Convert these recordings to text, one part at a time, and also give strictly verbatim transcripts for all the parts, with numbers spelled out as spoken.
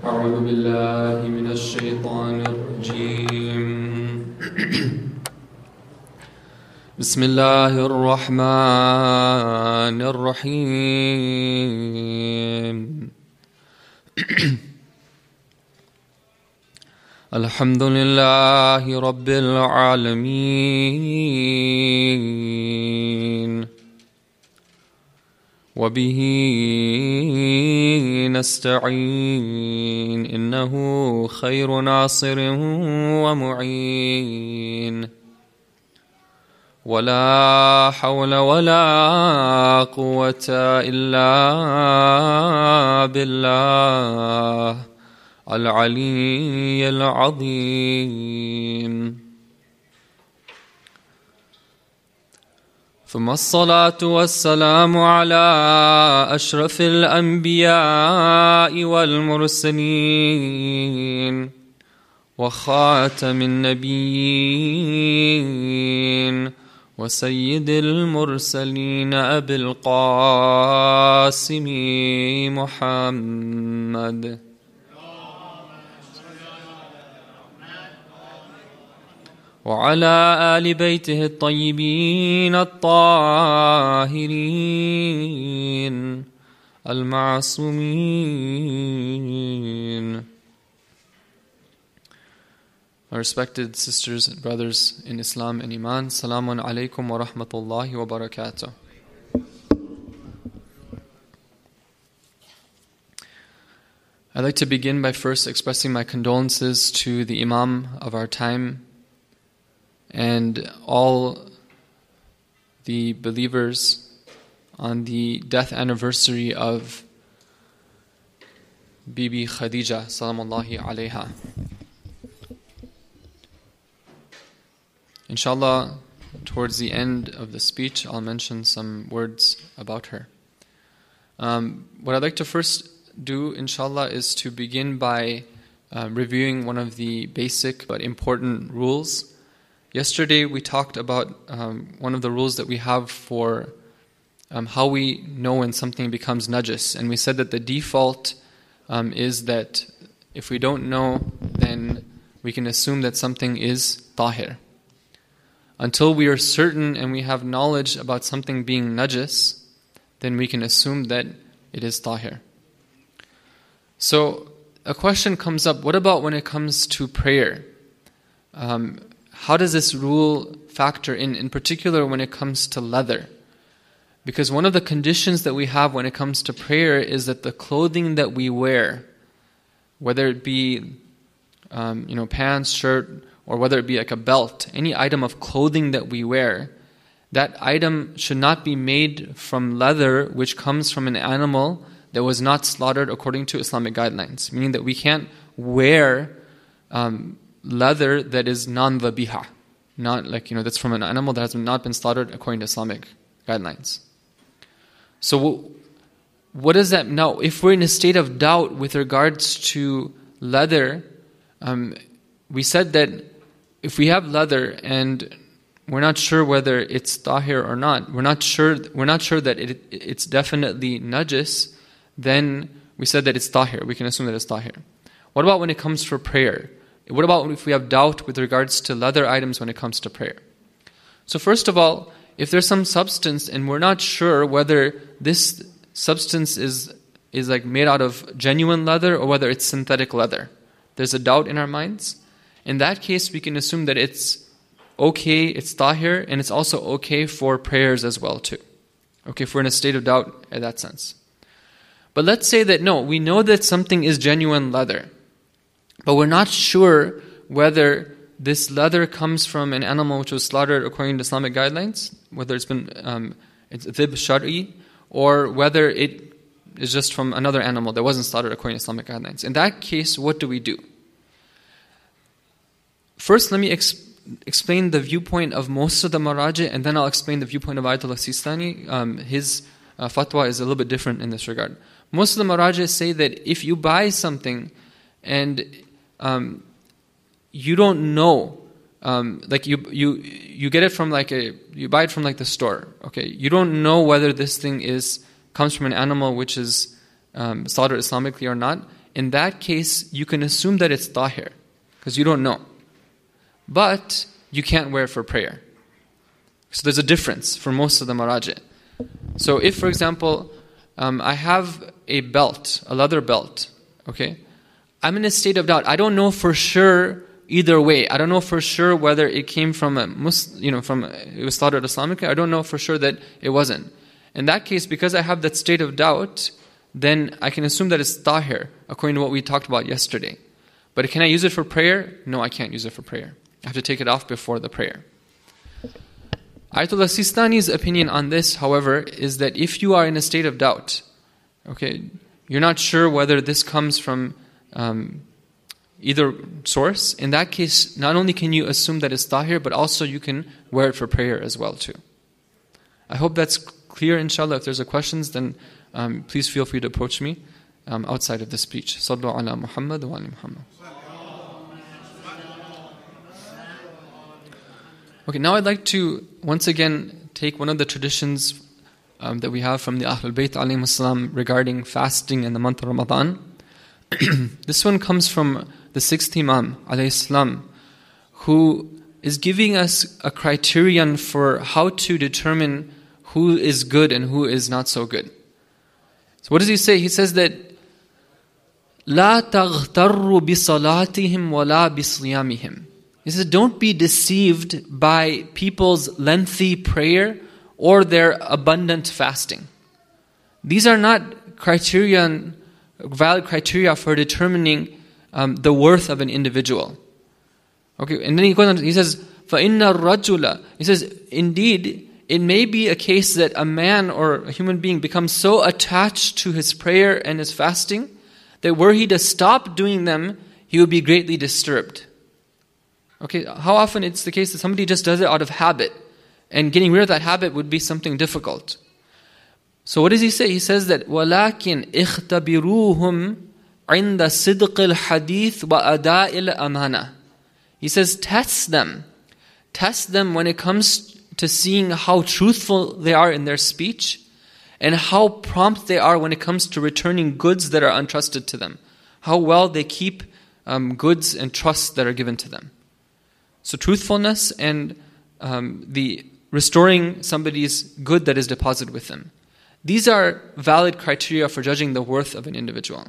أعوذ بالله من الشيطان الرجيم بسم الله الرحمن الرحيم الحمد لله رب العالمين وبه نستعين إنه خير ناصر ومعين ولا حول ولا قوة إلا بالله العلي العظيم ثم الصلاة والسلام على أشرف الأنبياء والمرسلين وخاتم النبيين وسيد المرسلين أبي القاسم محمد وعلى آل بيته الطيبين الطاهرين المعصومين. My respected sisters and brothers in Islam and Iman, Salamun alaykum wa rahmatullahi wa barakatuh. I'd like to begin by first expressing my condolences to the Imam of our time and all the believers on the death anniversary of Bibi Khadija salamullahi alayha. Inshallah, towards the end of the speech, I'll mention some words about her. Um, what I'd like to first do, inshallah, is to begin by uh, reviewing one of the basic but important rules. Yesterday we talked about um, one of the rules that we have for um, how we know when something becomes najis, and we said that the default um, is that if we don't know, then we can assume that something is tahir. Until we are certain and we have knowledge about something being najis, then we can assume that it is tahir. So a question comes up, what about when it comes to prayer? Um, How does this rule factor in, in particular when it comes to leather? Because one of the conditions that we have when it comes to prayer is that the clothing that we wear, whether it be um, you know, pants, shirt, or whether it be like a belt, any item of clothing that we wear, that item should not be made from leather which comes from an animal that was not slaughtered according to Islamic guidelines. Meaning that we can't wear um, leather that is non-dhabiha, not like, you know, that's from an animal that has not been slaughtered according to Islamic guidelines. So what does that, now if we're in a state of doubt with regards to leather, um, we said that if we have leather and we're not sure whether it's tahir or not, we're not sure we're not sure that it, it's definitely najis, then we said that it's tahir. We can assume that it's tahir. What about when it comes for prayer? What about if we have doubt with regards to leather items when it comes to prayer? So first of all, if there's some substance and we're not sure whether this substance is is like made out of genuine leather or whether it's synthetic leather, there's a doubt in our minds. In that case, we can assume that it's okay, it's tahir, and it's also okay for prayers as well too. Okay, if we're in a state of doubt in that sense. But let's say that no, we know that something is genuine leather, but we're not sure whether this leather comes from an animal which was slaughtered according to Islamic guidelines, whether it's been um, it's dhib shari, or whether it is just from another animal that wasn't slaughtered according to Islamic guidelines. In that case, what do we do? First, let me ex- explain the viewpoint of most of the Maraji, and then I'll explain the viewpoint of Ayatollah Sistani. Um, his uh, fatwa is a little bit different in this regard. Most of the Maraji say that if you buy something and um, you don't know, um, like you you you get it from like a you buy it from like the store. Okay, you don't know whether this thing is comes from an animal which is um, slaughtered Islamically or not. in that case, you can assume that it's tahir, because you don't know. But you can't wear it for prayer. So there's a difference for most of the marajih. So if, for example, um, I have a belt, a leather belt, okay, I'm in a state of doubt. I don't know for sure either way. I don't know for sure whether it came from a Muslim, you know, from it was slaughtered Islamically. I don't know for sure that it wasn't. In that case, because I have that state of doubt, then I can assume that it's tahir, according to what we talked about yesterday. But can I use it for prayer? No, I can't use it for prayer. I have to take it off before the prayer. Ayatollah Sistani's opinion on this, however, is that if you are in a state of doubt, okay, you're not sure whether this comes from um, either source, in that case, not only can you assume that it's tahir, but also you can wear it for prayer as well too. I hope that's clear, inshallah. If there's a questions, then um, please feel free to approach me um, outside of the speech. Sallu ala Muhammad wa ali Muhammad. Okay, now I'd like to once again take one of the traditions um, that we have from the Ahlul Bayt alayhim as-salam regarding fasting in the month of Ramadan. This one comes from the sixth Imam alayhi salam, who is giving us a criterion for how to determine who is good and who is not so good. So what does he say? He says that لا تغتروا بصلاتهم ولا بصيامهم. He says, don't be deceived by people's lengthy prayer or their abundant fasting. These are not criterion, valid criteria for determining um, the worth of an individual. Okay, and then he goes on, he says, فَإِنَّ الرَّجُلَ. He says, indeed, it may be a case that a man or a human being becomes so attached to his prayer and his fasting that were he to stop doing them, he would be greatly disturbed. Okay, how often it's the case that somebody just does it out of habit, and getting rid of that habit would be something difficult. So what does he say? He says that وَلَكِنْ اِخْتَبِرُوهُمْ عِنْدَ صِدْقِ الْحَدِيثِ وَأَدَاءِ الْأَمَانَةِ. He says, test them. Test them when it comes to seeing how truthful they are in their speech and how prompt they are when it comes to returning goods that are entrusted to them. How well they keep um, goods and trusts that are given to them. So truthfulness and um, the restoring somebody's good that is deposited with them. These are valid criteria for judging the worth of an individual.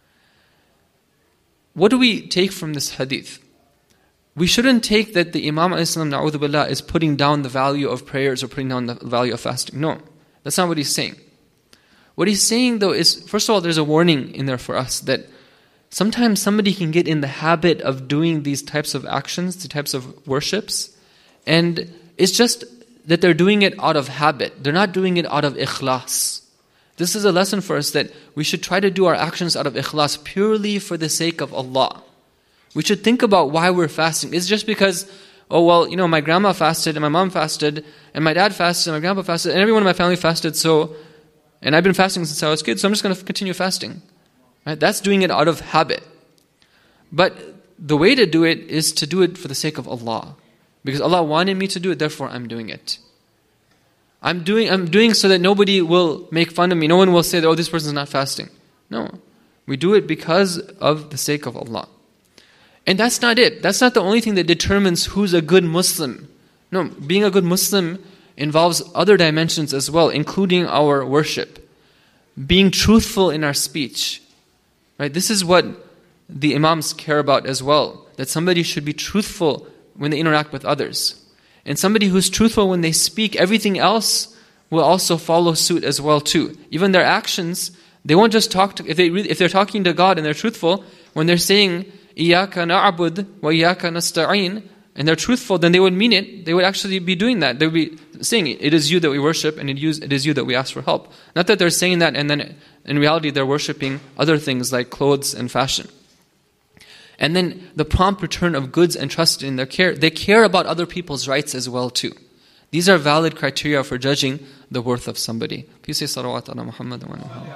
What do we take from this hadith? We shouldn't take that the Imam na'udhu billah is putting down the value of prayers or putting down the value of fasting. No, that's not what he's saying. What he's saying though is, first of all, there's a warning in there for us that sometimes somebody can get in the habit of doing these types of actions, the types of worships, and it's just that they're doing it out of habit. They're not doing it out of ikhlas. This is a lesson for us that we should try to do our actions out of ikhlas purely for the sake of Allah. We should think about why we're fasting. It's just because, oh well, you know, my grandma fasted, and my mom fasted, and my dad fasted, and my grandpa fasted, and everyone in my family fasted, so, and I've been fasting since I was a kid, so I'm just going to continue fasting. Right? That's doing it out of habit. But the way to do it is to do it for the sake of Allah. Because Allah wanted me to do it, therefore I'm doing it. I'm doing I'm doing so that nobody will make fun of me. No one will say that, oh, this person's not fasting. No. We do it because of the sake of Allah. And that's not it. That's not the only thing that determines who's a good Muslim. No, being a good Muslim involves other dimensions as well, including our worship. Being truthful in our speech. Right? This is what the Imams care about as well. That somebody should be truthful when they interact with others. And somebody who's truthful when they speak, everything else will also follow suit as well too. Even their actions, they won't just talk to, if, they really, if they're talking to God and they're truthful, when they're saying, إِيَّاكَ نَعْبُدْ وَإِيَّاكَ نَسْتَعِينَ, and they're truthful, then they would mean it. They would actually be doing that. They would be saying, it is you that we worship, and it is you that we ask for help. Not that they're saying that, and then in reality they're worshipping other things like clothes and fashion. And then the prompt return of goods entrusted in their care. They care about other people's rights as well too. These are valid criteria for judging the worth of somebody. Please say salawat ala Muhammad wa Muhammad.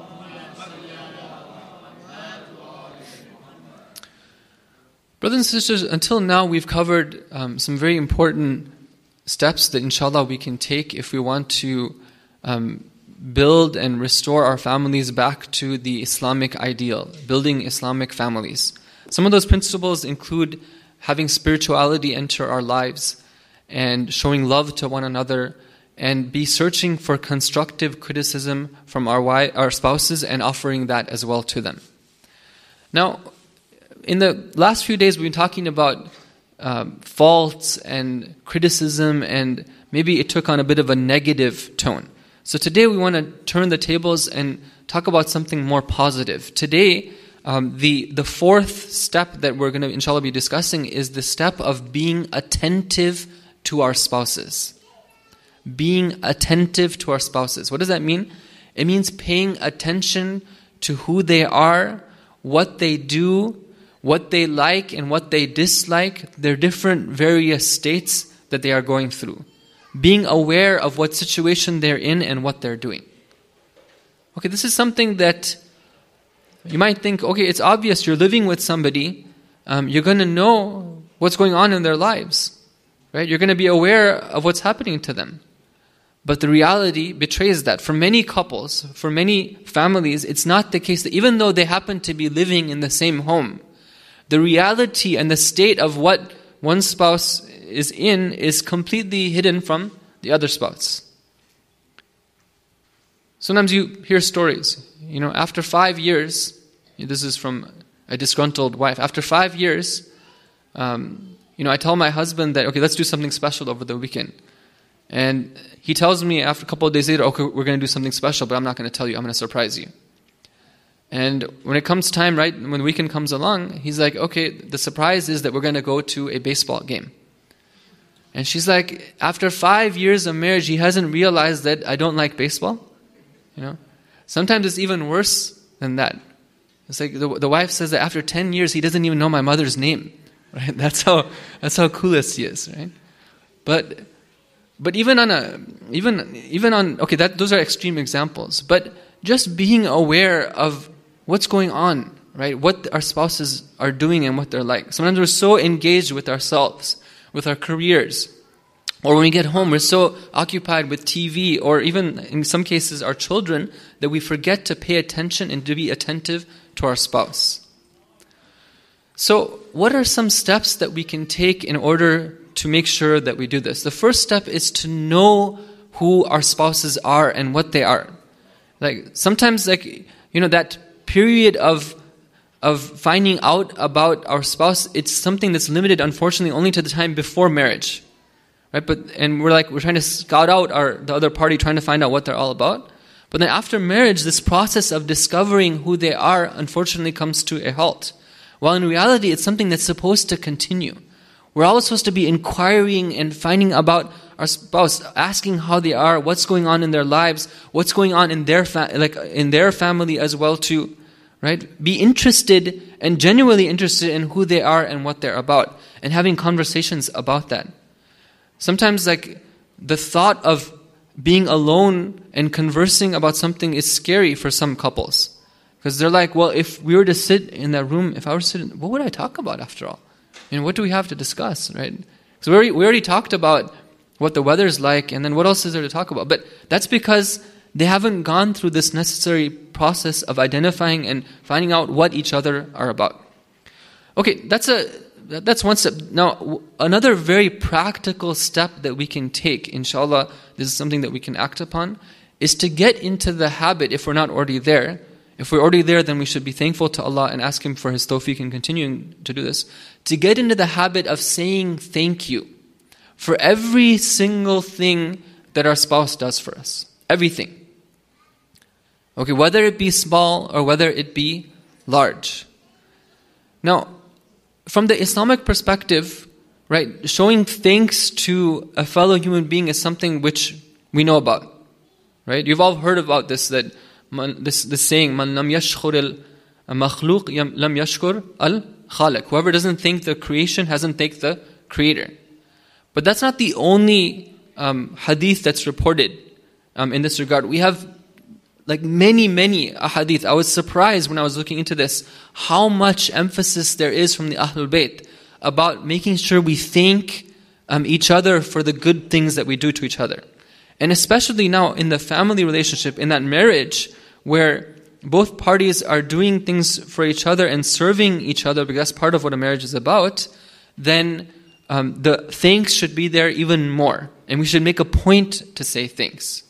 Brothers and sisters, until now we've covered um, some very important steps that inshallah we can take if we want to um, build and restore our families back to the Islamic ideal, building Islamic families. Some of those principles include having spirituality enter our lives and showing love to one another, and be searching for constructive criticism from our wife, our spouses, and offering that as well to them. Now, in the last few days, we've been talking about um, faults and criticism, and maybe it took on a bit of a negative tone. So today we want to turn the tables and talk about something more positive. Today, um, the the fourth step that we're going to, inshallah, be discussing is the step of being attentive to our spouses. Being attentive to our spouses. What does that mean? It means paying attention to who they are, what they do, what they like and what they dislike, their different various states that they are going through. Being aware of what situation they're in and what they're doing. Okay, this is something that you might think, okay, it's obvious, you're living with somebody, um, you're going to know what's going on in their lives, right? You're going to be aware of what's happening to them. But the reality betrays that. For many couples, for many families, it's not the case that even though they happen to be living in the same home, the reality and the state of what one spouse is in is completely hidden from the other spouse. Sometimes you hear stories, you know, after five years, this is from a disgruntled wife, after five years, um, you know, I tell my husband that, okay, let's do something special over the weekend. And he tells me after a couple of days later, okay, we're going to do something special, but I'm not going to tell you, I'm going to surprise you. And when it comes time, right, when the weekend comes along, he's like, okay, the surprise is that we're going to go to a baseball game. And she's like, after five years of marriage, he hasn't realized that I don't like baseball. You know, sometimes it's even worse than that. It's like the, the wife says that after ten years, he doesn't even know my mother's name. Right? That's how that's how clueless he is. Right? But but even on a even even on okay, that those are extreme examples. But just being aware of what's going on, right? What our spouses are doing and what they're like. Sometimes we're so engaged with ourselves, with our careers. Or when we get home, we're so occupied with T V, or even in some cases our children, that we forget to pay attention and to be attentive to our spouse. So what are some steps that we can take in order to make sure that we do this? The first step is to know who our spouses are and what they are. Like sometimes, like, you know, that period of of finding out about our spouse, it's something that's limited, unfortunately, only to the time before marriage. Right, but and we're like we're trying to scout out our the other party, trying to find out what they're all about. But then after marriage, this process of discovering who they are, unfortunately, comes to a halt. While in reality, it's something that's supposed to continue. We're always supposed to be inquiring and finding about our spouse, asking how they are, what's going on in their lives, what's going on in their fa- like in their family as well too. Right? Be interested and genuinely interested in who they are and what they're about, and having conversations about that. Sometimes, like, the thought of being alone and conversing about something is scary for some couples. Because they're like, well, if we were to sit in that room, if I were to sit in, what would I talk about after all? You know, what do we have to discuss, right? So we already, we already talked about what the weather's like, and then what else is there to talk about? But that's because they haven't gone through this necessary process of identifying and finding out what each other are about. Okay, that's a... That's one step. Now, another very practical step that we can take, inshallah, this is something that we can act upon, is to get into the habit, if we're not already there. If we're already there, then we should be thankful to Allah and ask Him for His tawfiq and continuing to do this. To get into the habit of saying thank you for every single thing that our spouse does for us. Everything. Okay, whether it be small or whether it be large. Now, from the Islamic perspective, right, showing thanks to a fellow human being is something which we know about, right? You've all heard about this, that man, this this saying, "Man lam yashkur al makhluq lam yashkur al khaliq." Whoever doesn't thank the creation hasn't thanked the Creator. But that's not the only um, hadith that's reported um, in this regard. We have like many, many ahadith. I was surprised when I was looking into this, how much emphasis there is from the Ahlul Bayt about making sure we thank um, each other for the good things that we do to each other. And especially now in the family relationship, in that marriage, where both parties are doing things for each other and serving each other, because that's part of what a marriage is about, then um, the thanks should be there even more. And we should make a point to say thanks.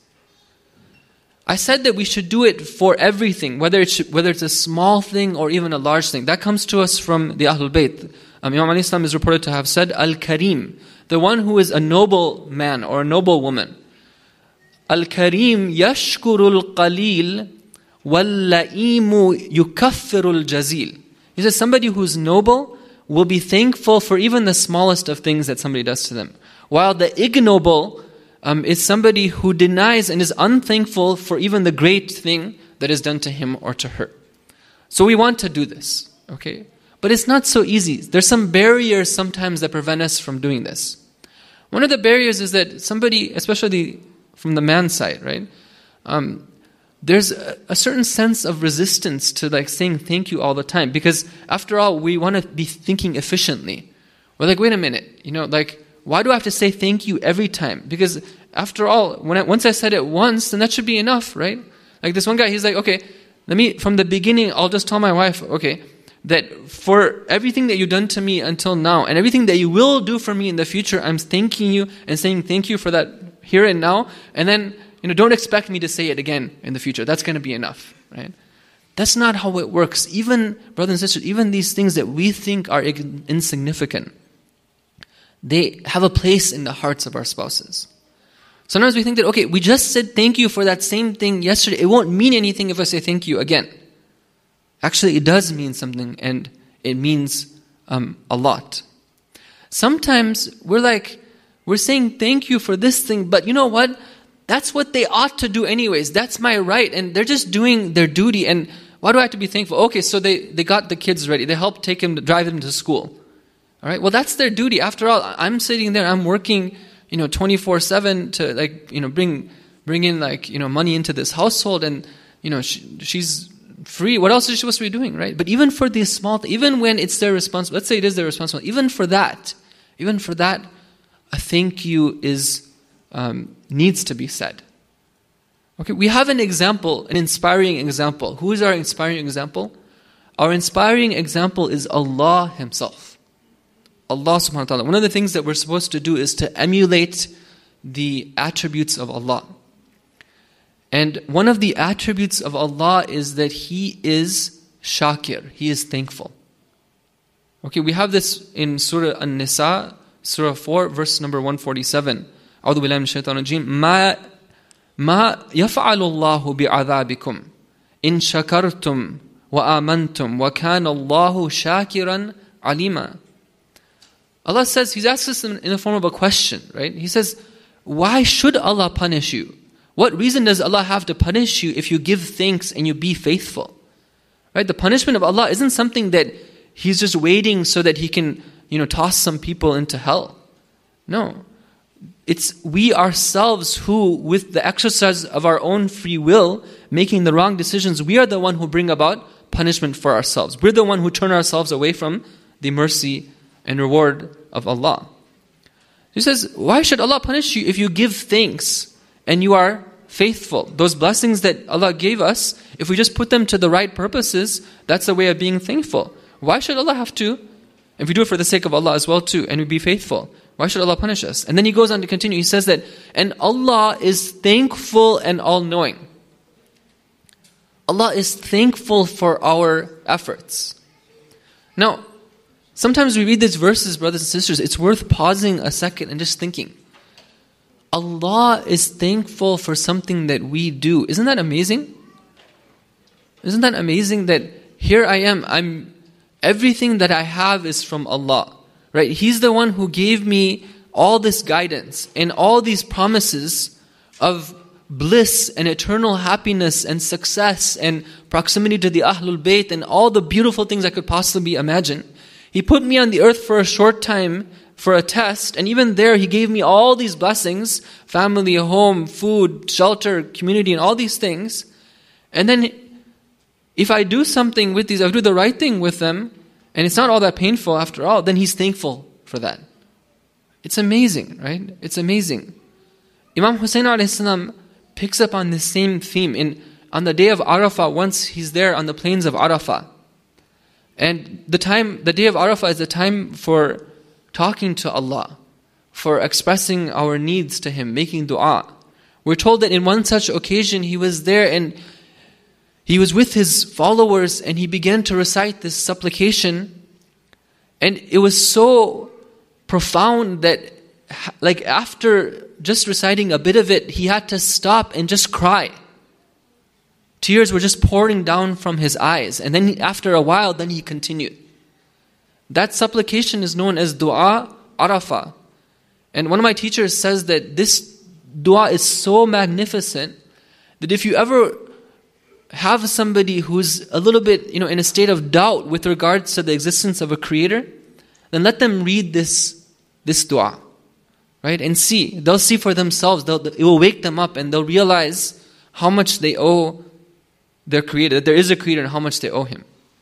I said that we should do it for everything, whether it's, whether it's a small thing or even a large thing. That comes to us from the Ahlul Bayt. Um, Imam Ali Islam is reported to have said, Al-Karim, the one who is a noble man or a noble woman. Al-Karim yashkurul qalil wal-la'imu yukaffirul jazil. He says somebody who's noble will be thankful for even the smallest of things that somebody does to them. While the ignoble um, is somebody who denies and is unthankful for even the great thing that is done to him or to her. So we want to do this, okay? But it's not so easy. There's some barriers sometimes that prevent us from doing this. One of the barriers is that somebody, especially from the man's side, right? Um, there's a, a certain sense of resistance to like saying thank you all the time, because after all, we want to be thinking efficiently. We're like, wait a minute, you know, like, why do I have to say thank you every time? Because after all, when I, once I said it once, then that should be enough, right? Like this one guy, he's like, okay, let me, from the beginning, I'll just tell my wife, okay, that for everything that you've done to me until now, and everything that you will do for me in the future, I'm thanking you and saying thank you for that here and now. And then, you know, don't expect me to say it again in the future. That's going to be enough, right? That's not how it works. Even, brothers and sisters, even these things that we think are insignificant, they have a place in the hearts of our spouses. Sometimes we think that, okay, we just said thank you for that same thing yesterday. It won't mean anything if I say thank you again. Actually, it does mean something, and it means um, a lot. Sometimes we're like, we're saying thank you for this thing, but you know what? That's what they ought to do anyways. That's my right, and they're just doing their duty. And why do I have to be thankful? Okay, so they, they got the kids ready. They helped take him, drive them to school. All right, well, that's their duty. After all, I'm sitting there, I'm working, you know, twenty-four seven to like, you know, bring bring in like, you know, money into this household, and you know, she, she's free. What else is she supposed to be doing, right? But even for these small, th- even when it's their responsibility, let's say it is their responsibility, even for that, even for that, a thank you is um, needs to be said. Okay, we have an example, an inspiring example. Who is our inspiring example? Our inspiring example is Allah Himself. Allah subhanahu wa ta'ala. One of the things that we're supposed to do is to emulate the attributes of Allah. And one of the attributes of Allah is that He is shakir. He is thankful. Okay, we have this in Surah An-Nisa, Surah four, verse number one forty-seven. أعوذ بالله من الشيطان الرجيم ما ما يفعل الله بعذابكم إن شكرتم وآمنتم وكان الله شاكرا عليما. Allah says, He's asked us in the form of a question, right? He says, why should Allah punish you? What reason does Allah have to punish you if you give thanks and you be faithful? Right? The punishment of Allah isn't something that He's just waiting so that He can, you know, toss some people into hell. No. It's we ourselves who, with the exercise of our own free will, making the wrong decisions, we are the one who bring about punishment for ourselves. We're the one who turn ourselves away from the mercy and reward of Allah. He says, why should Allah punish you if you give thanks and you are faithful? Those blessings that Allah gave us, if we just put them to the right purposes, that's the way of being thankful. Why should Allah have to? If we do it for the sake of Allah as well too, and we be faithful, why should Allah punish us? And then He goes on to continue. He says that, and Allah is thankful and all-knowing. Allah is thankful for our efforts. Now, sometimes we read these verses, brothers and sisters, it's worth pausing a second and just thinking. Allah is thankful for something that we do. Isn't that amazing? Isn't that amazing that here I am, I'm everything that I have is from Allah. Right? He's the one who gave me all this guidance and all these promises of bliss and eternal happiness and success and proximity to the Ahlul Bayt and all the beautiful things I could possibly imagine. He put me on the earth for a short time for a test, and even there He gave me all these blessings, family, home, food, shelter, community, and all these things. And then if I do something with these, if I do the right thing with them, and it's not all that painful after all, then He's thankful for that. It's amazing, right? It's amazing. Imam Hussein alayhi salam picks up on this same theme in on the day of Arafah. Once he's there on the plains of Arafah, and the time, the day of Arafah is the time for talking to Allah, for expressing our needs to Him, making dua. We're told that in one such occasion he was there and he was with his followers and he began to recite this supplication, and it was so profound that, like, after just reciting a bit of it, he had to stop and just cry. Tears were just pouring down from his eyes, and then after a while, then he continued. That supplication is known as Dua Arafah. And one of my teachers says that this dua is so magnificent that if you ever have somebody who's a little bit, you know, in a state of doubt with regards to the existence of a creator, then let them read this, this dua, right? And see, they'll see for themselves, they'll, it will wake them up and they'll realize how much they owe their creator, that there is a creator and how much they owe him.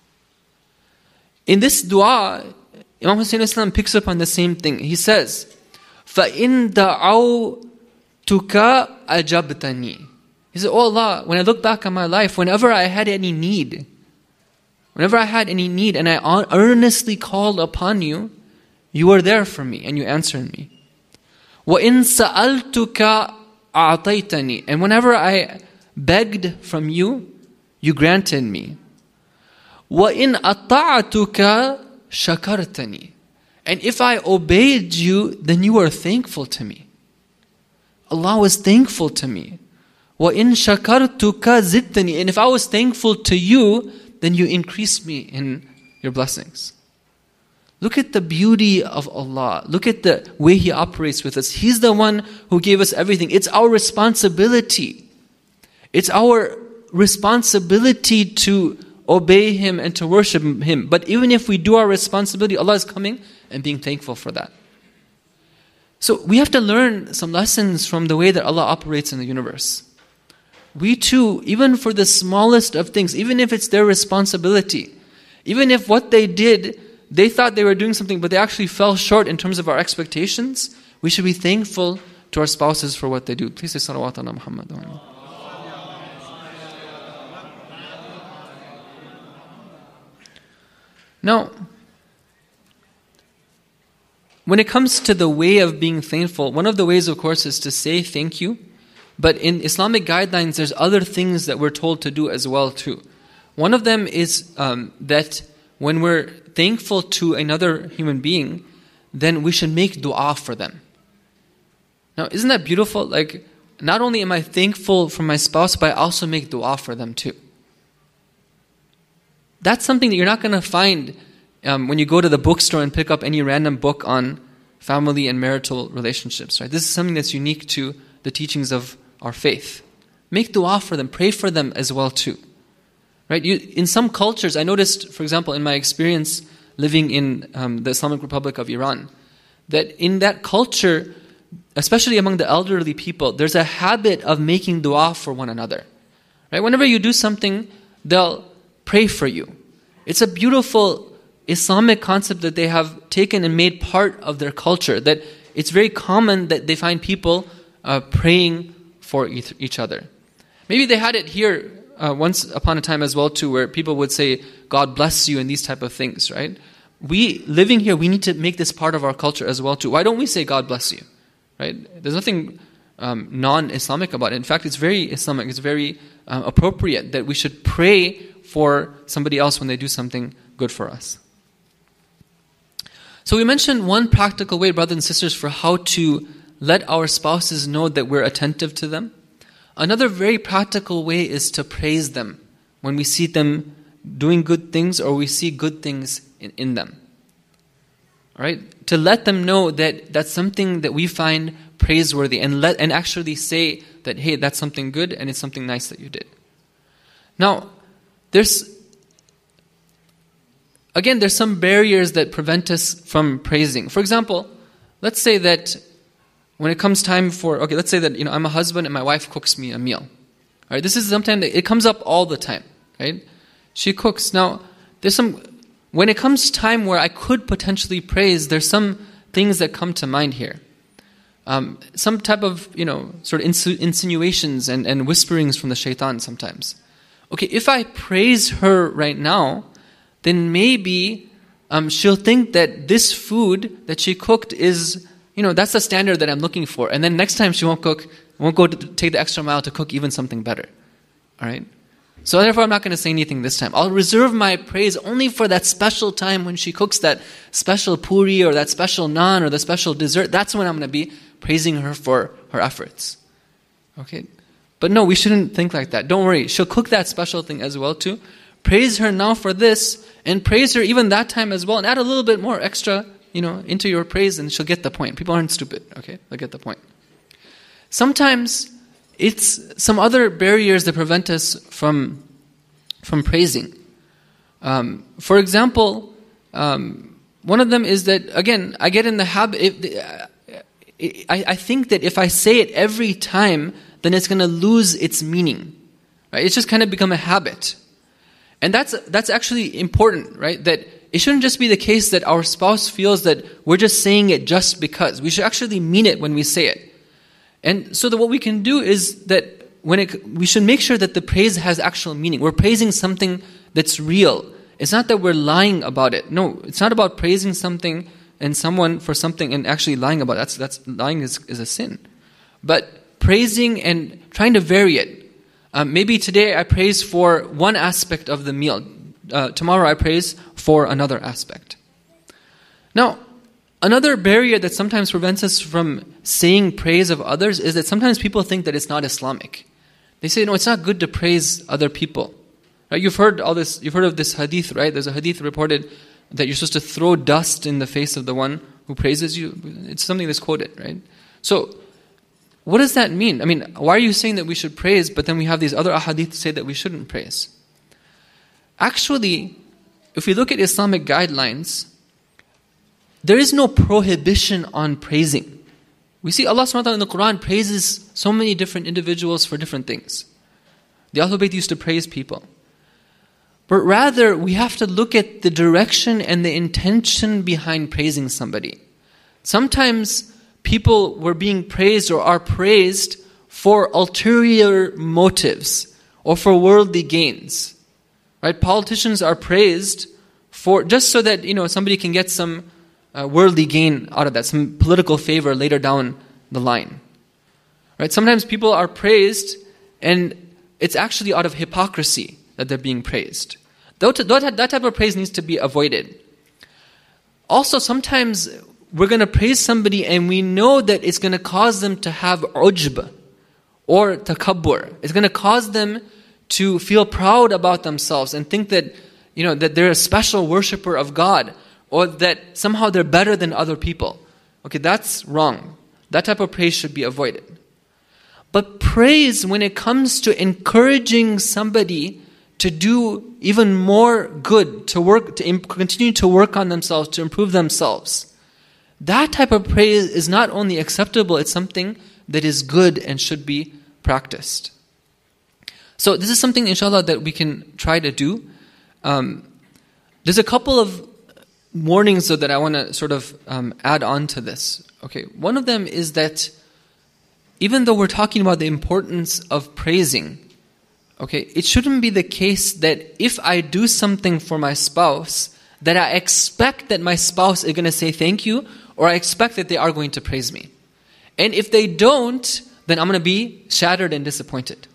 In this dua, Imam Hussein Islam picks up on the same thing. He says, فَإِن دَعَوْتُكَ أَجَبْتَنِي. He said, oh Allah, when I look back on my life, whenever I had any need, whenever I had any need and I earnestly called upon you, you were there for me and you answered me. وَإِن سَأَلْتُكَ أَعْطَيْتَنِي. And whenever I begged from you, you granted me. وَإِنْ أَطَعْتُكَ شَكَرْتَنِي. And if I obeyed you, then you were thankful to me. Allah was thankful to me. وَإِنْ شَكَرْتُكَ زِدْتَنِي. And if I was thankful to you, then you increased me in your blessings. Look at the beauty of Allah. Look at the way He operates with us. He's the one who gave us everything. It's our responsibility. It's our responsibility to obey Him and to worship Him. But even if we do our responsibility, Allah is coming and being thankful for that. So we have to learn some lessons from the way that Allah operates in the universe. We too, even for the smallest of things, even if it's their responsibility, even if what they did, they thought they were doing something, but they actually fell short in terms of our expectations, we should be thankful to our spouses for what they do. Please say salawat ala Muhammad. Now, when it comes to the way of being thankful, one of the ways, of course, is to say thank you. But in Islamic guidelines, there's other things that we're told to do as well too. One of them is um, that when we're thankful to another human being, then we should make dua for them. Now, isn't that beautiful? Like, not only am I thankful for my spouse, but I also make dua for them too. That's something that you're not going to find um, when you go to the bookstore and pick up any random book on family and marital relationships, right? This is something that's unique to the teachings of our faith. Make dua for them, pray for them as well too. Right? You, in some cultures, I noticed, for example, in my experience living in um, the Islamic Republic of Iran, that in that culture, especially among the elderly people, there's a habit of making dua for one another. Right? Whenever you do something, they'll pray for you. It's a beautiful Islamic concept that they have taken and made part of their culture, that it's very common that they find people uh, praying for each other. Maybe they had it here uh, once upon a time as well too, where people would say, God bless you, and these type of things, right? We, living here, we need to make this part of our culture as well too. Why don't we say God bless you, right? There's nothing um, non-Islamic about it. In fact, it's very Islamic, it's very uh, appropriate that we should pray for somebody else when they do something good for us. So we mentioned one practical way, brothers and sisters, for how to let our spouses know that we're attentive to them. Another very practical way is to praise them when we see them doing good things or we see good things in, in them. All right? To let them know that that's something that we find praiseworthy, and let and actually say that, hey, that's something good and it's something nice that you did. Now, there's again, there's some barriers that prevent us from praising. For example, let's say that when it comes time for, okay, let's say that, you know, I'm a husband and my wife cooks me a meal. All right, this is sometimes, it comes up all the time, right? She cooks. Now, there's some, when it comes time where I could potentially praise, there's some things that come to mind here. Um, some type of, you know, sort of insu- insinuations and, and whisperings from the shaitan sometimes. Okay, if I praise her right now, then maybe um, she'll think that this food that she cooked is, you know, that's the standard that I'm looking for. And then next time she won't cook, won't go to take the extra mile to cook even something better. All right? So therefore, I'm not going to say anything this time. I'll reserve my praise only for that special time when she cooks that special puri or that special naan or the special dessert. That's when I'm going to be praising her for her efforts. Okay? But no, we shouldn't think like that. Don't worry. She'll cook that special thing as well too. Praise her now for this and praise her even that time as well and add a little bit more extra, you know, into your praise and she'll get the point. People aren't stupid. Okay? They'll get the point. Sometimes it's some other barriers that prevent us from, from praising. Um, for example, um, one of them is that, again, I get in the habit, if, uh, I, I think that if I say it every time, then it's going to lose its meaning. Right? It's just kind of become a habit. And that's that's actually important, right? That it shouldn't just be the case that our spouse feels that we're just saying it just because. We should actually mean it when we say it. And so that what we can do is that when it, we should make sure that the praise has actual meaning. We're praising something that's real. It's not that we're lying about it. No, it's not about praising something and someone for something and actually lying about it. That's that's lying is, is a sin. But praising and trying to vary it. Um, maybe today I praise for one aspect of the meal. Uh, tomorrow I praise for another aspect. Now, another barrier that sometimes prevents us from saying praise of others is that sometimes people think that it's not Islamic. They say, no, it's not good to praise other people. Right? You've heard all this. You've heard of this hadith, right? There's a hadith reported that you're supposed to throw dust in the face of the one who praises you. It's something that's quoted, right? So, what does that mean? I mean, why are you saying that we should praise, but then we have these other ahadith say that we shouldn't praise? Actually, if we look at Islamic guidelines, there is no prohibition on praising. We see Allah subhanahu wa ta'ala in the Quran praises so many different individuals for different things. The Ahlul Bayt used to praise people. But rather, we have to look at the direction and the intention behind praising somebody. Sometimes people were being praised or are praised for ulterior motives or for worldly gains. Right? Politicians are praised for just so that, you know, somebody can get some uh, worldly gain out of that, some political favor later down the line. Right? Sometimes people are praised and it's actually out of hypocrisy that they're being praised. That type of praise needs to be avoided. Also, sometimes we're going to praise somebody and we know that it's going to cause them to have ujb or takabbur. It's going to cause them to feel proud about themselves and think that, you know, that they're a special worshiper of God or that somehow they're better than other people. Okay, that's wrong. That type of praise should be avoided. But praise, when it comes to encouraging somebody to do even more good, to work, to imp- continue to work on themselves, to improve themselves, that type of praise is not only acceptable, it's something that is good and should be practiced. So this is something, inshallah, that we can try to do. Um, there's a couple of warnings, though, that I want to sort of um, add on to this. Okay, one of them is that even though we're talking about the importance of praising, okay, it shouldn't be the case that if I do something for my spouse, that I expect that my spouse is going to say thank you, or I expect that they are going to praise me. And if they don't, then I'm going to be shattered and disappointed.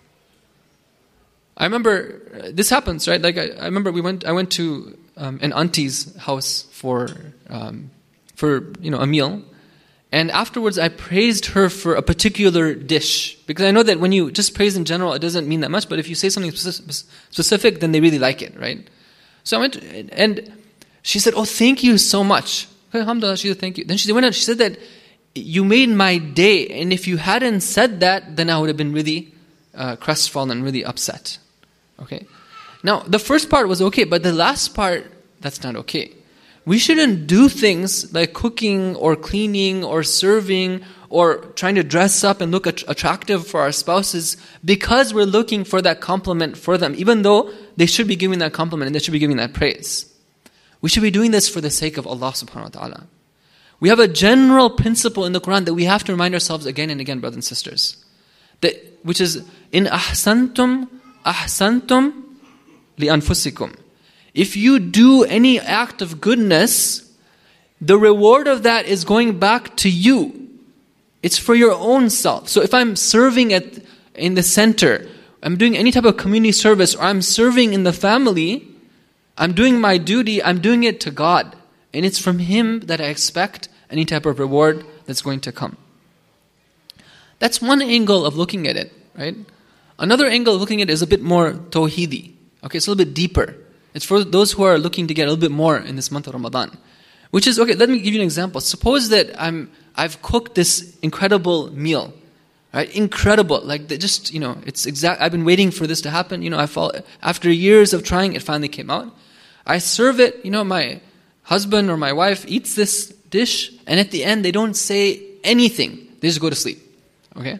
I remember, uh, this happens, right? Like I, I remember we went. I went to um, an auntie's house for, um, for you know, a meal. And afterwards, I praised her for a particular dish. Because I know that when you just praise in general, it doesn't mean that much. But if you say something specific, then they really like it, right? So I went, to, and she said, "Oh, thank you so much." Alhamdulillah, she said, "Thank you." Then she went on, she said that, "You made my day. And if you hadn't said that, then I would have been really uh, crestfallen, really upset." Okay. Now, the first part was okay, but the last part, that's not okay. We shouldn't do things like cooking or cleaning or serving or trying to dress up and look att- attractive for our spouses because we're looking for that compliment for them, even though they should be giving that compliment and they should be giving that praise. We should be doing this for the sake of Allah subhanahu wa ta'ala. We have a general principle in the Quran that we have to remind ourselves again and again, brothers and sisters. That, which is, in ahsantum, ahsantum li anfusikum. If you do any act of goodness, the reward of that is going back to you. It's for your own self. So if I'm serving at in the center, I'm doing any type of community service, or I'm serving in the family, I'm doing my duty, I'm doing it to God. And it's from Him that I expect any type of reward that's going to come. That's one angle of looking at it, right? Another angle of looking at it is a bit more tawheedi. Okay, it's a little bit deeper. It's for those who are looking to get a little bit more in this month of Ramadan. Which is, okay, let me give you an example. Suppose that I'm, I've cooked this incredible meal. Right? Incredible. Like, the, just, you know, it's exact. I've been waiting for this to happen. You know, I fall, after years of trying, it finally came out. I serve it, you know, my husband or my wife eats this dish, and at the end, they don't say anything. They just go to sleep. Okay?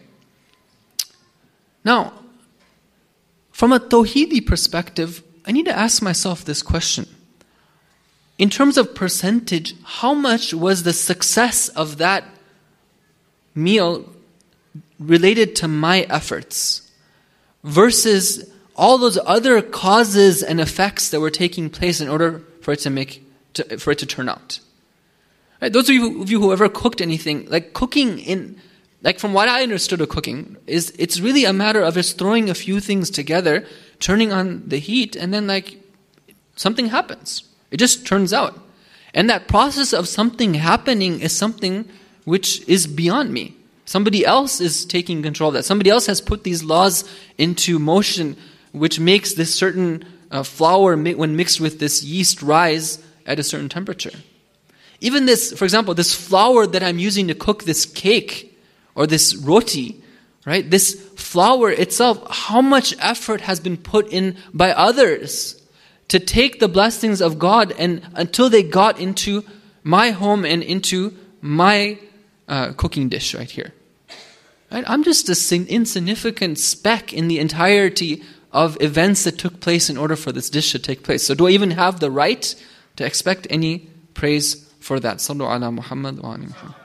Now, from a tawheedi perspective, I need to ask myself this question. In terms of percentage, how much was the success of that meal related to my efforts versus all those other causes and effects that were taking place in order for it to make to, for it to turn out? Right? Those of you, of you who ever cooked anything, like cooking in, like from what I understood of cooking, is it's really a matter of just throwing a few things together, turning on the heat, and then like something happens. It just turns out. And that process of something happening is something which is beyond me. Somebody else is taking control of that. Somebody else has put these laws into motion, which makes this certain uh, flour, mi- when mixed with this yeast, rise at a certain temperature. Even this, for example, this flour that I'm using to cook this cake or this roti, right? This flour itself, how much effort has been put in by others to take the blessings of God and until they got into my home and into my uh, cooking dish right here. Right? I'm just an insignificant speck in the entirety of events that took place in order for this dish to take place. So do I even have the right to expect any praise for that? Sallu ala Muhammad wa ala Muhammad.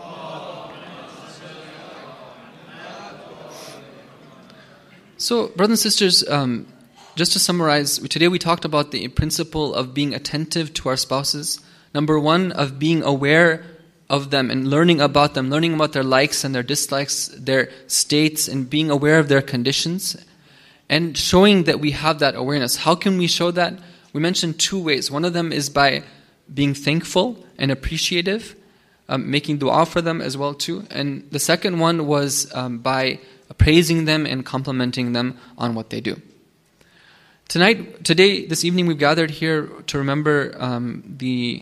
So, brothers and sisters, um, just to summarize, today we talked about the principle of being attentive to our spouses. Number one, of being aware of them and learning about them, learning about their likes and their dislikes, their states, and being aware of their conditions, and showing that we have that awareness. How can we show that? We mentioned two ways. One of them is by being thankful and appreciative, um, making dua for them as well too. And the second one was um, by praising them and complimenting them on what they do. Tonight, today, this evening, we've gathered here to remember um, the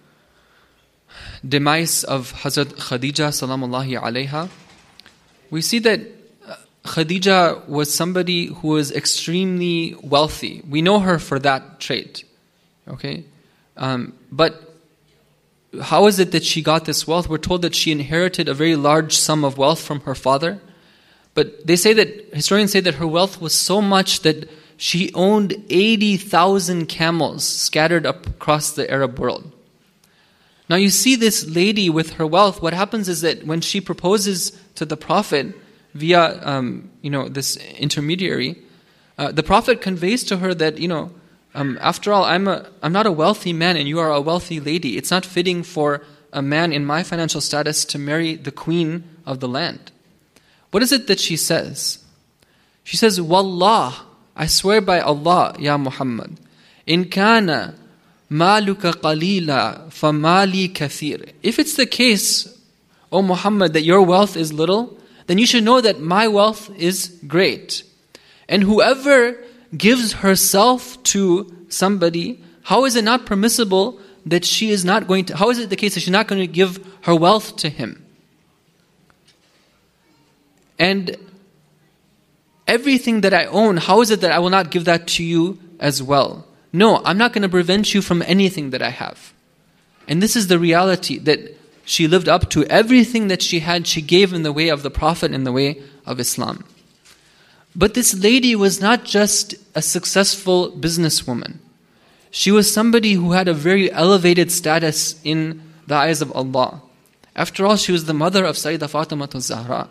demise of Hazrat Khadija salamullahi alayha. We see that Khadija was somebody who was extremely wealthy. We know her for that trait. Okay? Um, but how is it that she got this wealth? We're told that she inherited a very large sum of wealth from her father. But they say that, historians say that her wealth was so much that she owned eighty thousand camels scattered up across the Arab world. Now you see this lady with her wealth, what happens is that when she proposes to the Prophet via um, you know, this intermediary, uh, the Prophet conveys to her that, you know, um, after all, I'm, a, I'm not a wealthy man and you are a wealthy lady. It's not fitting for a man in my financial status to marry the queen of the land. What is it that she says? She says, Wallah, I swear by Allah, Ya Muhammad, in kana maluka qalila famali kathir. If it's the case, O Muhammad, that your wealth is little, then you should know that my wealth is great. And whoever gives herself to somebody, how is it not permissible that she is not going to, how is it the case that she's not going to give her wealth to him? And everything that I own, how is it that I will not give that to you as well? No, I'm not going to prevent you from anything that I have. And this is the reality that she lived up to. Everything that she had, she gave in the way of the Prophet, in the way of Islam. But this lady was not just a successful businesswoman. She was somebody who had a very elevated status in the eyes of Allah. After all, she was the mother of Sayyidah Fatima al-Zahra.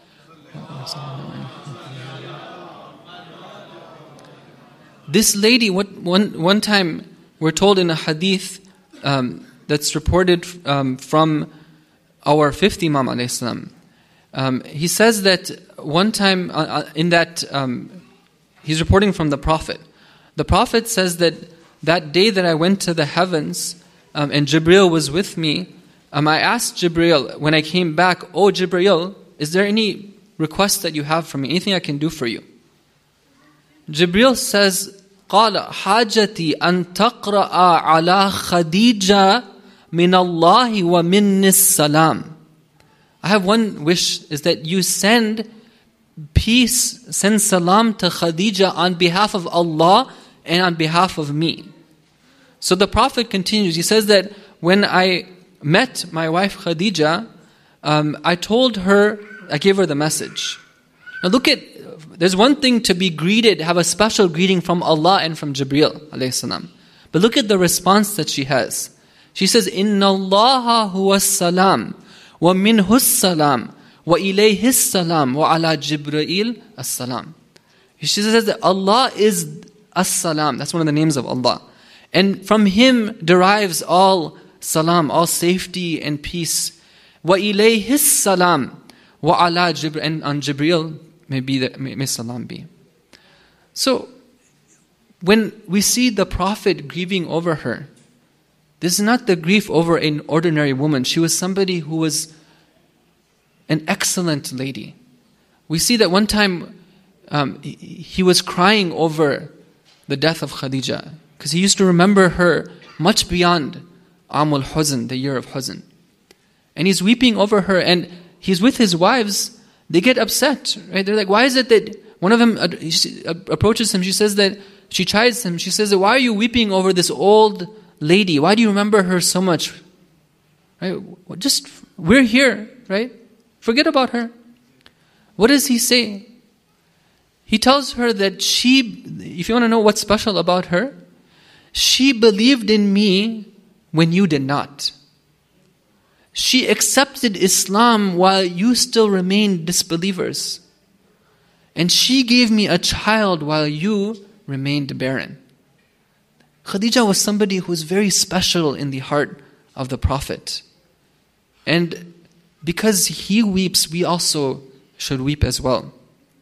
This lady, what, one, one time, we're told in a hadith um, that's reported um, from our fifth Imam alayhi salam. Um, he says that one time uh, in that, um, he's reporting from the Prophet. The Prophet says that that day that I went to the heavens um, and Jibreel was with me, um, I asked Jibreel when I came back, "Oh Jibreel, is there any request that you have for me? Anything I can do for you?" Jibreel says, قال حاجتي أن تقرأ على خديجة من الله ومن السلام. I have one wish, is that you send peace, send salam to Khadija on behalf of Allah and on behalf of me. So the Prophet continues, he says that when I met my wife Khadija, um, I told her, I gave her the message. Now look at, there's one thing to be greeted, have a special greeting from Allah and from Jibreel alayhi salam. But look at the response that she has. She says, Inna Allaha huwa salam, wa minhu salam, wa ilayhi salam, wa ala Jibreel as-salam. She says that Allah is as-salam. That's one of the names of Allah. And from Him derives all salam, all safety and peace. Wa ilayhi salam, wa ala Jibreel, and on Jibreel, May, be the, may, may salam be. So, when we see the Prophet grieving over her, this is not the grief over an ordinary woman. She was somebody who was an excellent lady. We see that one time um, he, he was crying over the death of Khadija, because he used to remember her much beyond Amul Huzn, the year of Huzn. And he's weeping over her, and he's with his wives. They get upset, right? They're like, why is it that one of them approaches him, she says that, she chides him, she says that, why are you weeping over this old lady? Why do you remember her so much? Right? Just, we're here, right? Forget about her. What does he say? He tells her that she, if you want to know what's special about her, she believed in me when you did not. She accepted Islam while you still remained disbelievers. And she gave me a child while you remained barren. Khadija was somebody who was very special in the heart of the Prophet. And because he weeps, we also should weep as well.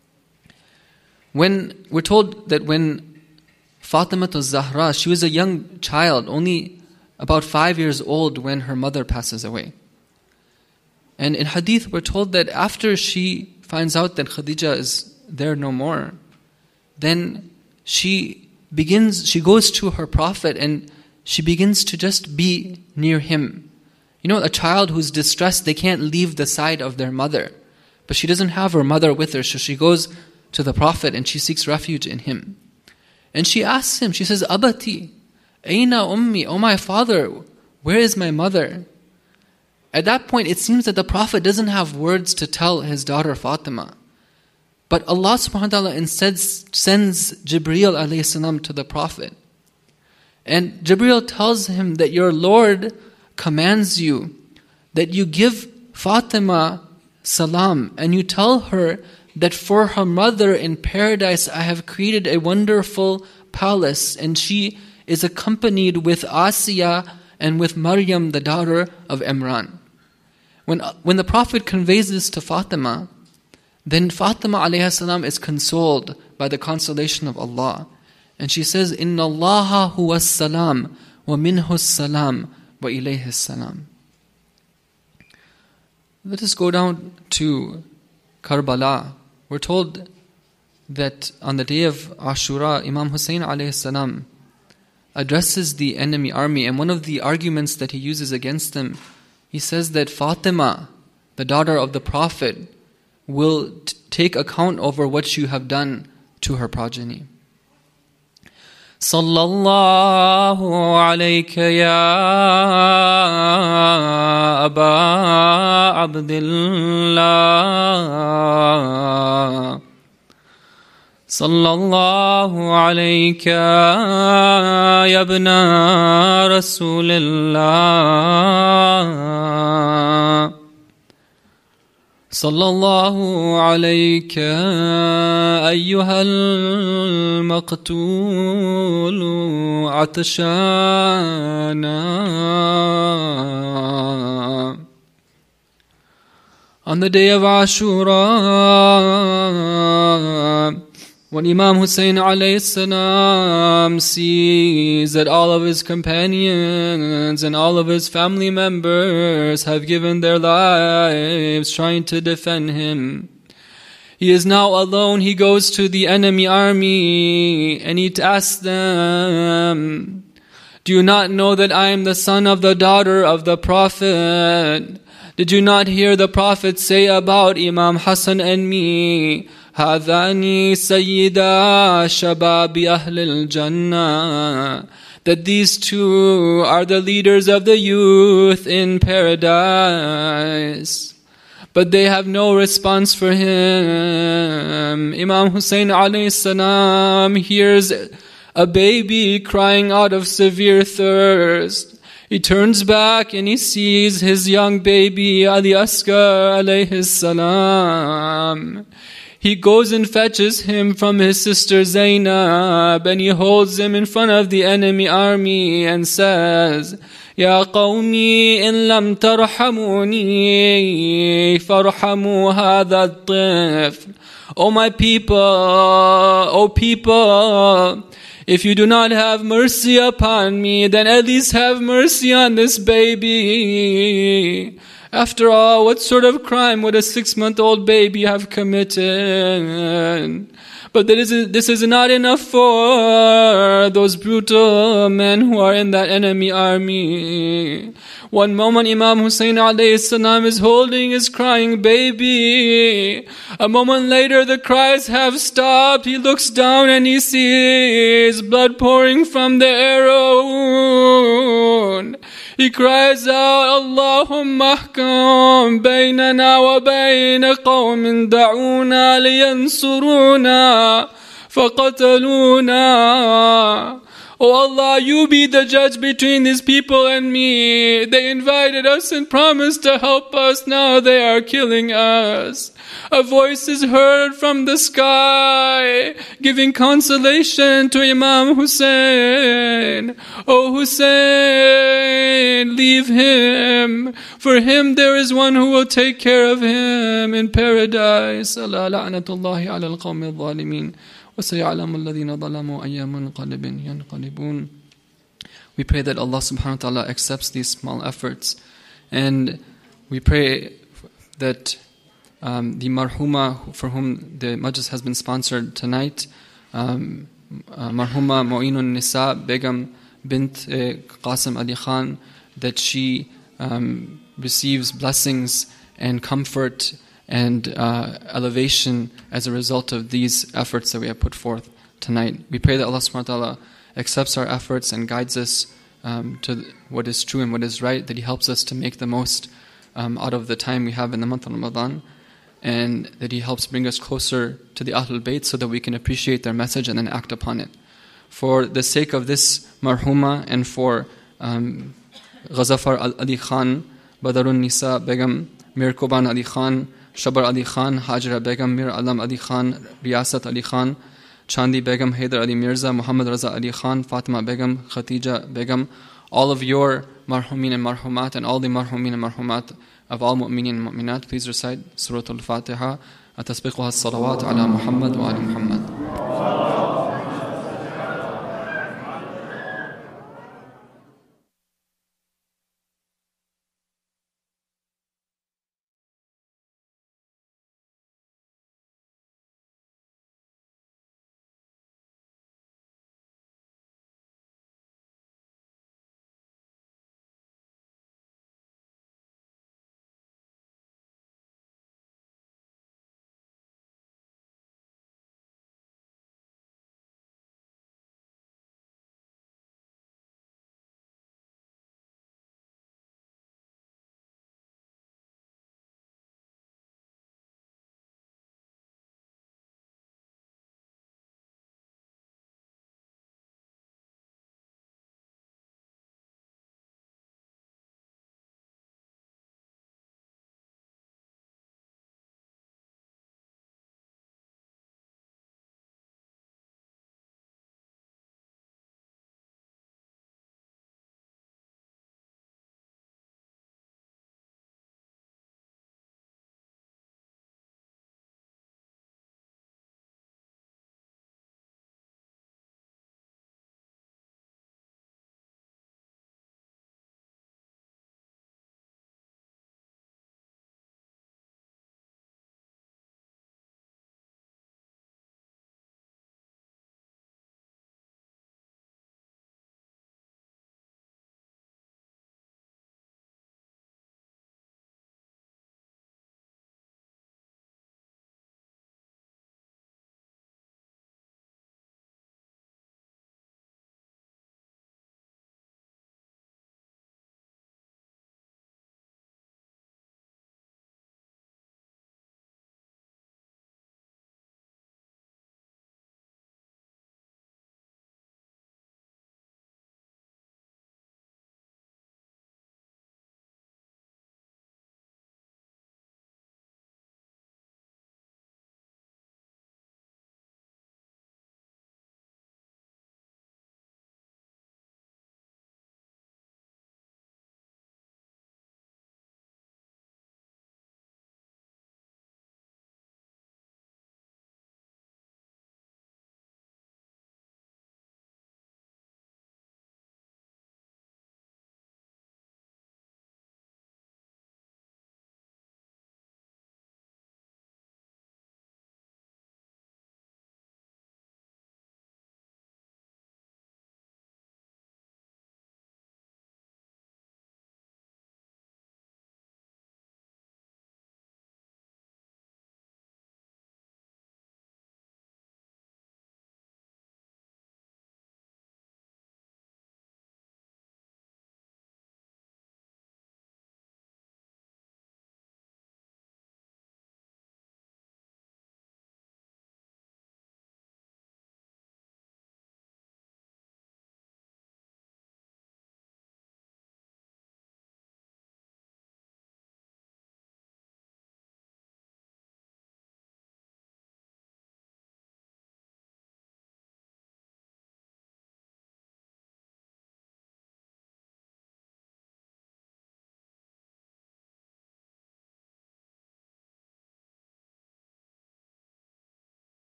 When we're told that when Fatima al-Zahra, she was a young child, only about five years old when her mother passes away. And in hadith we're told that after she finds out that Khadija is there no more, then she begins, she goes to her Prophet and she begins to just be near him. You know, a child who's distressed, they can't leave the side of their mother. But she doesn't have her mother with her, so she goes to the Prophet and she seeks refuge in him. And she asks him, she says, Abati, Aina ummi, oh my father, where is my mother? At that point, it seems that the Prophet doesn't have words to tell his daughter Fatima. But Allah subhanahu wa ta'ala instead sends Jibreel alayhi salam to the Prophet. And Jibreel tells him that your Lord commands you that you give Fatima salam and you tell her that for her mother in paradise I have created a wonderful palace, and she is accompanied with Asiya and with Maryam, the daughter of Imran. When, when the Prophet conveys this to Fatima, then Fatima alayhi salam is consoled by the consolation of Allah. And she says, Inna Allaha huwa salam, wa minhu salam, wa ilayhi salam. Let us go down to Karbala. We're told that on the day of Ashura, Imam Hussein alayhi salam addresses the enemy army, and one of the arguments that he uses against them, he says that Fatima, the daughter of the Prophet, will t- take account over what you have done to her progeny. Sallallahu alayka ya Aba Abdullah. Sallallahu alayka ya ibna Rasulillah. صلى الله عليك أيها المقتول عطشانا. On the day of Ashura, when Imam Hussein alayhi salam sees that all of his companions and all of his family members have given their lives trying to defend him, he is now alone. He goes to the enemy army and he asks them, "Do you not know that I am the son of the daughter of the Prophet? Did you not hear the Prophet say about Imam Hassan and me, هَذَانِ سَيِّدَا شَبَابِ أَهْلِ الْجَنَّةِ, that these two are the leaders of the youth in paradise?" But they have no response for him. Imam Hussein alayhi salam hears a baby crying out of severe thirst. He turns back and he sees his young baby Ali Asghar alayhi salam. He goes and fetches him from his sister Zainab and he holds him in front of the enemy army and says, "Ya qawmi in lam tarhamuni farhamu hadha at-tifl." O my people, O people, if you do not have mercy upon me, then at least have mercy on this baby. After all, what sort of crime would a six-month-old baby have committed? But this is, this is not enough for those brutal men who are in that enemy army. One moment Imam Hussein alayhi salam is holding his crying baby. A moment later the cries have stopped. He looks down and he sees blood pouring from the arrow. He cries out, "Allahumma ahkam baynana wa bayna qawmin da'una liyansuruna faqataluna." Oh Allah, you be the judge between these people and me. They invited us and promised to help us. Now they are killing us. A voice is heard from the sky, giving consolation to Imam Hussein. "Oh Hussein, leave him. For him there is one who will take care of him in paradise." Allah la'natullahi ala al-qawmi al-zalimin. وَسَيَعْلَمُ الَّذِينَ ظَلَمُوا أَيَّ مُنْقَلِبٍ يَنْقَلِبُونَ. We pray that Allah subhanahu wa ta'ala accepts these small efforts, and we pray that um, the marhuma for whom the majlis has been sponsored tonight, um, uh, marhuma Mu'inun Nisa Begum bint uh, Qasim Ali Khan, that she um, receives blessings and comfort and uh, elevation as a result of these efforts that we have put forth tonight. We pray that Allah subhanahu wa ta'ala accepts our efforts and guides us um, to what is true and what is right, that He helps us to make the most um, out of the time we have in the month of Ramadan, and that He helps bring us closer to the Ahlul Bayt so that we can appreciate their message and then act upon it. For the sake of this marhuma and for um, Ghazafar Ali Khan, Badarun Nisa Begum, Mir Koban Ali Khan, Shabar Ali Khan, Hajra Begum, Mir Alam Ali Khan, Riyasat Ali Khan, Chandi Begum, Haidar Ali Mirza, Muhammad Raza Ali Khan, Fatima Begum, Khatija Begum, all of your marhumin and marhumat, and all the marhumin and marhumat of all mu'minin and mu'minat, please recite Surah Al-Fatiha. Atasbiquha as-salawat ala Muhammad wa ali Muhammad.